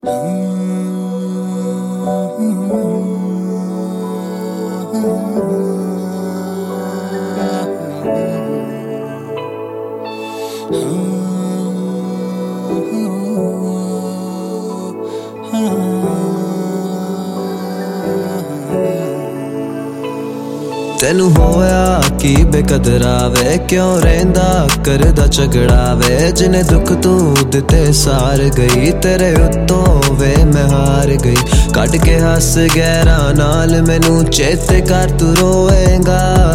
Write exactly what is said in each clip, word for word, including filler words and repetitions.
ਤੈਨੂੰ ਹੋਇਆ ਕੀ ਬੇਕਦਰਾ ਵੇ, ਕਿਉਂ ਰਹਿੰਦਾ ਕਰਦਾ ਝਗੜਾ ਵੇ। ਜਿਨੇ ਦੁੱਖ ਤੂੰ ਦਿੱਤੇ ਸਾਰ ਗਈ, ਤੇਰੇ ਉੱਤੋਂ ਵੇ ਮੈਂ ਹਾਰ ਗਈ। ਕੱਢ ਕੇ ਹੱਸ ਗਹਿਰਾ ਨਾਲ ਮੈਨੂੰ, ਚੇਤੇ ਕਰ ਤੂੰ ਰੋਏਂਗਾ।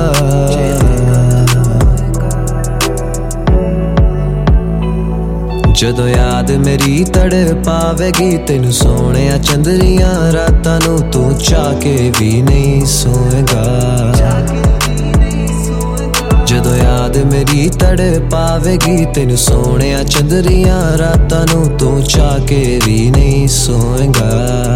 ਜਦੋਂ ਯਾਦ ਮੇਰੀ ਤੜ ਪਾਵੇਗੀ, ਤੈਨੂੰ ਸੋਹਣਿਆ ਚੰਦਰੀਆਂ ਰਾਤਾਂ ਨੂੰ ਤੂੰ ਚਾਹ ਕੇ ਵੀ ਨਹੀਂ ਸੋਏਗਾ। ਜਦੋਂ ਯਾਦ ਮੇਰੀ ਤੜ ਪਾਵੇਗੀ, ਤੈਨੂੰ ਸੋਹਣਿਆ ਚੰਦਰੀਆਂ ਰਾਤਾਂ ਨੂੰ ਤੂੰ ਚਾਹ ਕੇ ਵੀ ਨਹੀਂ ਸੋਏਗਾ।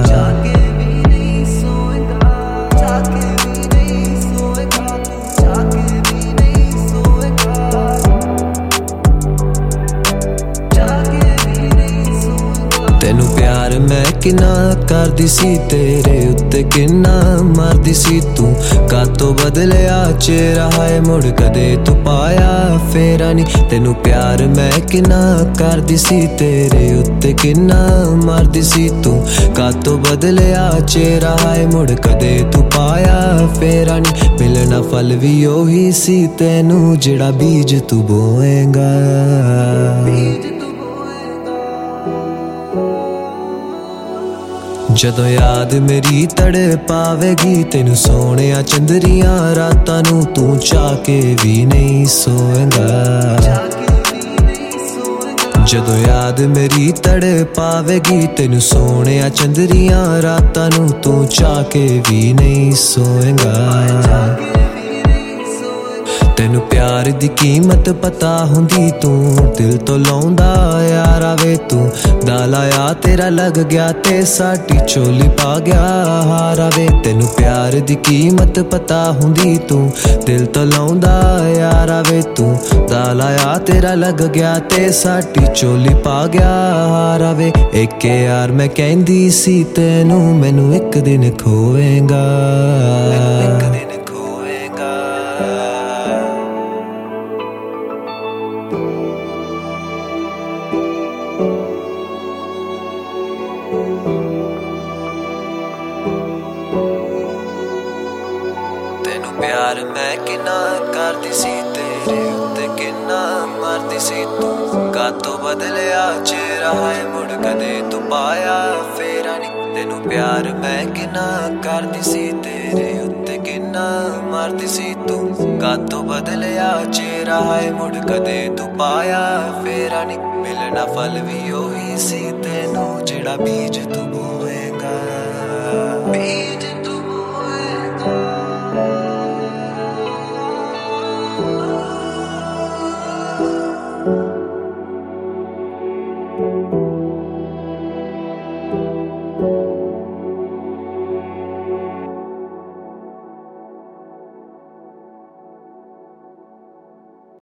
ਤੈਨੂੰ ਪਿਆਰ ਮੈਂ ਕਿੰਨਾ ਕਰਦੀ ਸੀ, ਤੇਰੇ ਉੱਤੇ ਕਿੰਨਾ ਮਰਦੀ ਸੀ ਤੂੰ। ਕਾਤੋਂ ਬਦਲਿਆ ਚਿਹਰਾ ਹੈ ਮੁੜ ਕਦੇ ਤੂੰ ਪਾਇਆ ਫੇਰਾ ਨੀ। ਤੈਨੂੰ ਪਿਆਰ ਮੈਂ ਕਿੰਨਾ ਕਰਦੀ ਸੀ, ਤੇਰੇ ਉੱਤੇ ਕਿੰਨਾ ਮਰਦੀ ਸੀ ਤੂੰ। ਕਾਤੋਂ ਬਦਲਿਆ ਚਿਹਰਾ ਹੈ ਮੁੜ ਕਦੇ ਤੂੰ ਪਾਇਆ ਫੇਰਾ ਨੀ। ਮਿਲਣਾ ਫਲ ਵੀ ਉਹੀ ਸੀ ਤੈਨੂੰ, ਜਿਹੜਾ ਬੀਜ ਤੂੰ ਬੋਏਂਗਾ। ਜਦੋਂ ਯਾਦ ਮੇਰੀ ਤੜ ਪਾਵੇਗੀ, ਤੈਨੂੰ ਸੋਹਣਿਆ ਚੰਦਰੀਆਂ ਰਾਤਾਂ ਨੂੰ ਤੂੰ ਚਾਹ ਕੇ ਵੀ ਨਹੀਂ ਸੋਏਂਗਾ। ਜਦੋਂ ਯਾਦ ਮੇਰੀ ਤੜ ਪਾਵੇਗੀ, ਤੈਨੂੰ ਸੋਹਣਿਆ ਚੰਦਰੀਆਂ ਰਾਤਾਂ ਨੂੰ ਤੂੰ ਚਾਹ ਕੇ ਵੀ ਨਹੀਂ ਸੋਏਂਗਾ। ਤੈਨੂੰ ਪਿਆਰ ਦੀ ਕੀਮਤ ਪਤਾ ਹੁੰਦੀ, ਤੂੰ ਦਿਲ ਤੋਂ ਲਾਉਂਦਾ ਯਾਰਾ ਵੇ ਤੂੰ। ਦਾ ਲਾਇਆ ਤੇਰਾ ਲੱਗ ਗਿਆ ਤੇ ਸਾਡੀ ਝੋਲੀ ਪਾ ਗਿਆ ਹਾਰਾ ਵੇ। ਤੈਨੂੰ ਪਿਆਰ ਦੀ ਕੀਮਤ ਪਤਾ ਹੁੰਦੀ, ਤੂੰ ਦਿਲ ਤੋਂ ਲਾਉਂਦਾ ਯਾਰਾ ਵੇ ਤੂੰ। ਦਾ ਲਾਇਆ ਤੇਰਾ ਲੱਗ ਗਿਆ ਤੇ ਸਾਡੀ ਝੋਲੀ ਪਾ ਗਿਆ ਹਾਰਾ ਵੇ। ਇੱਕ ਯਾਰ ਮੈਂ ਕਹਿੰਦੀ ਸੀ ਤੈਨੂੰ, ਮੈਨੂੰ ਇੱਕ ਦਿਨ ਖੋਵੇਂਗਾ। ਤੈਨੂੰ ਪਿਆਰ ਮੈਂ ਕਿੰਨਾ ਕਰਦੀ ਸੀ, ਤੇਰੇ ਉੱਤੇ ਕਿੰਨਾ ਮਰਦੀ ਸੀ ਤੂੰ। ਕਾਤੋਂ ਬਦਲਿਆ ਚਿਹਰਾ ਹੈ ਮੁੜ ਕਦੇ ਤੂੰ ਪਾਇਆ ਫੇਰਾ ਨੀ। ਤੈਨੂੰ ਪਿਆਰ ਮੈਂ ਕਿੰਨਾ ਕਰਦੀ ਸੀ, ਤੇਰੇ ਉੱਤੇ ਕਿੰਨਾ ਮਰਦੀ ਸੀ ਤੂੰ। ਕਾਤੋਂ ਬਦਲਿਆ ਚਿਹਰਾ ਹੈ ਮੁੜ ਕਦੇ ਤੂੰ ਪਾਇਆ ਫੇਰਾ ਨੀ। ਮਿਲਣਾ ਫਲ ਵੀ ਉਹੀ ਸੀ ਤੈਨੂੰ, ਜਿਹੜਾ ਬੀਜ ਤੂੰ ਬੋਏਂਗਾ। ਬੀਜ